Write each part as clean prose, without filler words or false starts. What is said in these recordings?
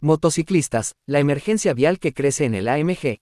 Motociclistas, la emergencia vial que crece en el AMG,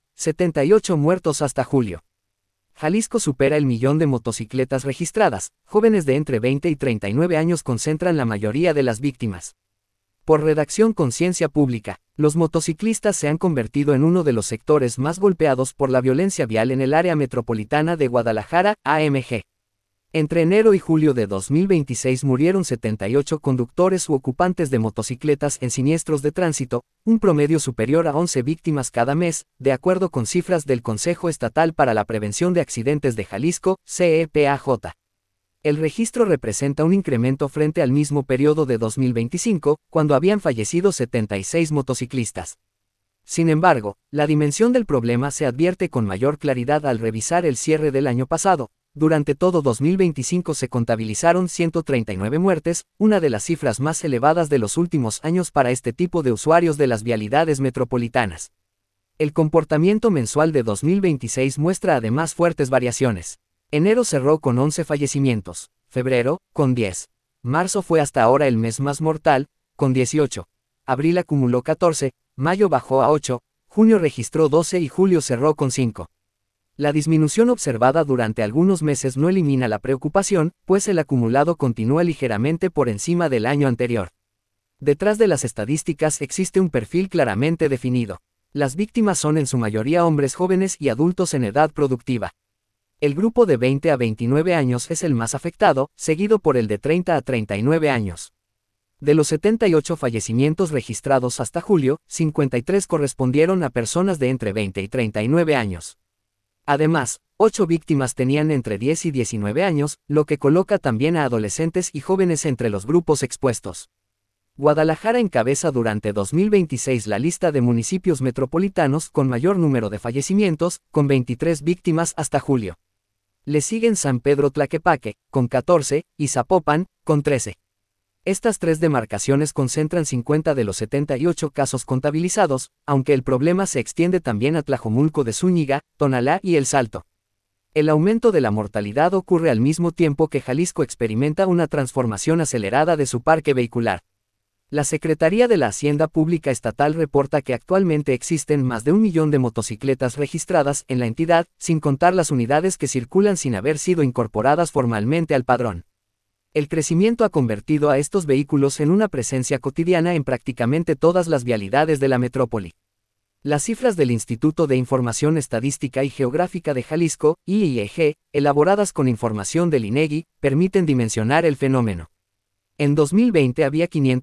78 muertos hasta julio. Jalisco supera el millón de motocicletas registradas, jóvenes de entre 20 y 39 años concentran la mayoría de las víctimas. Por redacción Conciencia Pública, los motociclistas se han convertido en uno de los sectores más golpeados por la violencia vial en el área metropolitana de Guadalajara, AMG. Entre enero y julio de 2026 murieron 78 conductores u ocupantes de motocicletas en siniestros de tránsito, un promedio superior a 11 víctimas cada mes, de acuerdo con cifras del Consejo Estatal para la Prevención de Accidentes de Jalisco, CEPAJ. El registro representa un incremento frente al mismo periodo de 2025, cuando habían fallecido 76 motociclistas. Sin embargo, la dimensión del problema se advierte con mayor claridad al revisar el cierre del año pasado. Durante todo 2025 se contabilizaron 139 muertes, una de las cifras más elevadas de los últimos años para este tipo de usuarios de las vialidades metropolitanas. El comportamiento mensual de 2026 muestra además fuertes variaciones. Enero cerró con 11 fallecimientos, febrero, con 10. Marzo fue hasta ahora el mes más mortal, con 18. Abril acumuló 14, mayo bajó a 8, junio registró 12 y julio cerró con 5. La disminución observada durante algunos meses no elimina la preocupación, pues el acumulado continúa ligeramente por encima del año anterior. Detrás de las estadísticas existe un perfil claramente definido. Las víctimas son en su mayoría hombres jóvenes y adultos en edad productiva. El grupo de 20 a 29 años es el más afectado, seguido por el de 30 a 39 años. De los 78 fallecimientos registrados hasta julio, 53 correspondieron a personas de entre 20 y 39 años. Además, 8 víctimas tenían entre 10 y 19 años, lo que coloca también a adolescentes y jóvenes entre los grupos expuestos. Guadalajara encabeza durante 2026 la lista de municipios metropolitanos con mayor número de fallecimientos, con 23 víctimas hasta julio. Le siguen San Pedro Tlaquepaque, con 14, y Zapopan, con 13. Estas tres demarcaciones concentran 50 de los 78 casos contabilizados, aunque el problema se extiende también a Tlajomulco de Zúñiga, Tonalá y El Salto. El aumento de la mortalidad ocurre al mismo tiempo que Jalisco experimenta una transformación acelerada de su parque vehicular. La Secretaría de la Hacienda Pública Estatal reporta que actualmente existen más de 1 millón de motocicletas registradas en la entidad, sin contar las unidades que circulan sin haber sido incorporadas formalmente al padrón. El crecimiento ha convertido a estos vehículos en una presencia cotidiana en prácticamente todas las vialidades de la metrópoli. Las cifras del Instituto de Información Estadística y Geográfica de Jalisco, IIEG, elaboradas con información del INEGI, permiten dimensionar el fenómeno. En 2020 había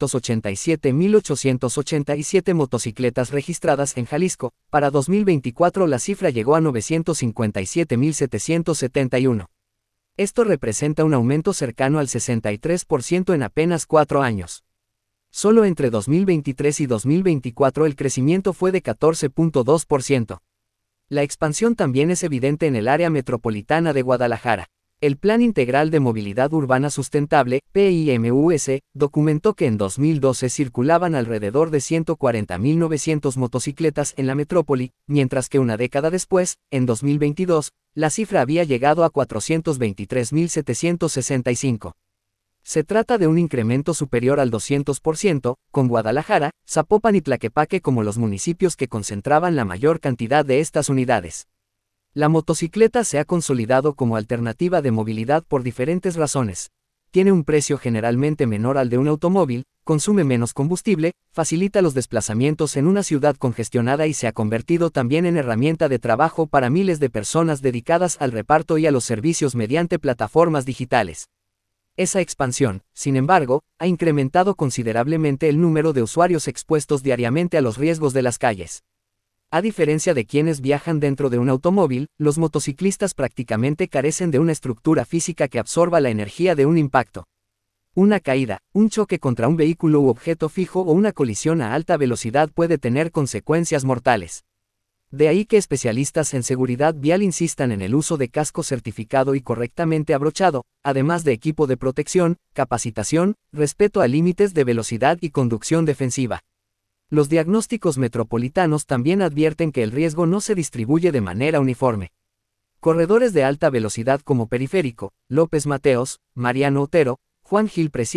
587.887 motocicletas registradas en Jalisco, para 2024 la cifra llegó a 957.771. Esto representa un aumento cercano al 63% en apenas 4 años. Solo entre 2023 y 2024 el crecimiento fue de 14.2%. La expansión también es evidente en el área metropolitana de Guadalajara. El Plan Integral de Movilidad Urbana Sustentable, PIMUS, documentó que en 2012 circulaban alrededor de 140.900 motocicletas en la metrópoli, mientras que una década después, en 2022, la cifra había llegado a 423.765. Se trata de un incremento superior al 200%, con Guadalajara, Zapopan y Tlaquepaque como los municipios que concentraban la mayor cantidad de estas unidades. La motocicleta se ha consolidado como alternativa de movilidad por diferentes razones. Tiene un precio generalmente menor al de un automóvil, consume menos combustible, facilita los desplazamientos en una ciudad congestionada y se ha convertido también en herramienta de trabajo para miles de personas dedicadas al reparto y a los servicios mediante plataformas digitales. Esa expansión, sin embargo, ha incrementado considerablemente el número de usuarios expuestos diariamente a los riesgos de las calles. A diferencia de quienes viajan dentro de un automóvil, los motociclistas prácticamente carecen de una estructura física que absorba la energía de un impacto. Una caída, un choque contra un vehículo u objeto fijo o una colisión a alta velocidad puede tener consecuencias mortales. De ahí que especialistas en seguridad vial insistan en el uso de casco certificado y correctamente abrochado, además de equipo de protección, capacitación, respeto a límites de velocidad y conducción defensiva. Los diagnósticos metropolitanos también advierten que el riesgo no se distribuye de manera uniforme. Corredores de alta velocidad como Periférico, López Mateos, Mariano Otero, Juan Gil Preciado,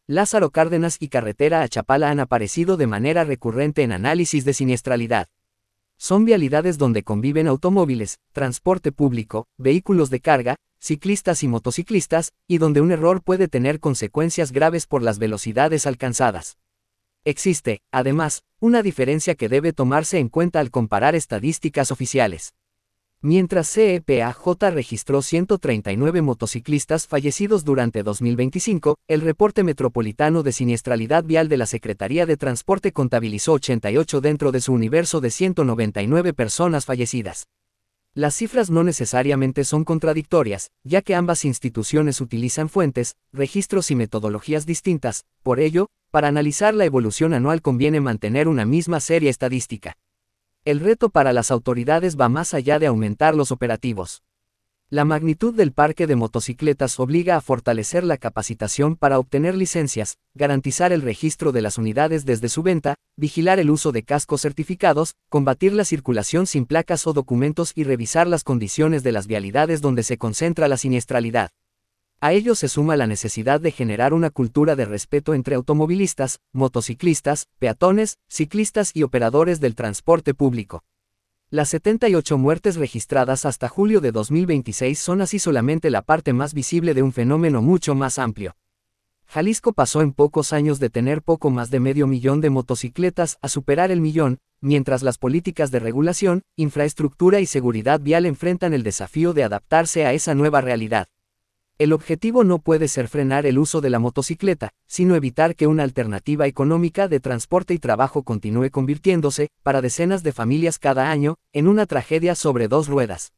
Lázaro Cárdenas y carretera a Chapala han aparecido de manera recurrente en análisis de siniestralidad. Son vialidades donde conviven automóviles, transporte público, vehículos de carga, ciclistas y motociclistas, y donde un error puede tener consecuencias graves por las velocidades alcanzadas. Existe, además, una diferencia que debe tomarse en cuenta al comparar estadísticas oficiales. Mientras CEPAJ registró 139 motociclistas fallecidos durante 2025, el reporte metropolitano de siniestralidad vial de la Secretaría de Transporte contabilizó 88 dentro de su universo de 199 personas fallecidas. Las cifras no necesariamente son contradictorias, ya que ambas instituciones utilizan fuentes, registros y metodologías distintas. Por ello, para analizar la evolución anual conviene mantener una misma serie estadística. El reto para las autoridades va más allá de aumentar los operativos. La magnitud del parque de motocicletas obliga a fortalecer la capacitación para obtener licencias, garantizar el registro de las unidades desde su venta, vigilar el uso de cascos certificados, combatir la circulación sin placas o documentos y revisar las condiciones de las vialidades donde se concentra la siniestralidad. A ello se suma la necesidad de generar una cultura de respeto entre automovilistas, motociclistas, peatones, ciclistas y operadores del transporte público. Las 78 muertes registradas hasta julio de 2026 son así solamente la parte más visible de un fenómeno mucho más amplio. Jalisco pasó en pocos años de tener poco más de 500,000 de motocicletas a superar el millón, mientras las políticas de regulación, infraestructura y seguridad vial enfrentan el desafío de adaptarse a esa nueva realidad. El objetivo no puede ser frenar el uso de la motocicleta, sino evitar que una alternativa económica de transporte y trabajo continúe convirtiéndose, para decenas de familias cada año, en una tragedia sobre dos ruedas.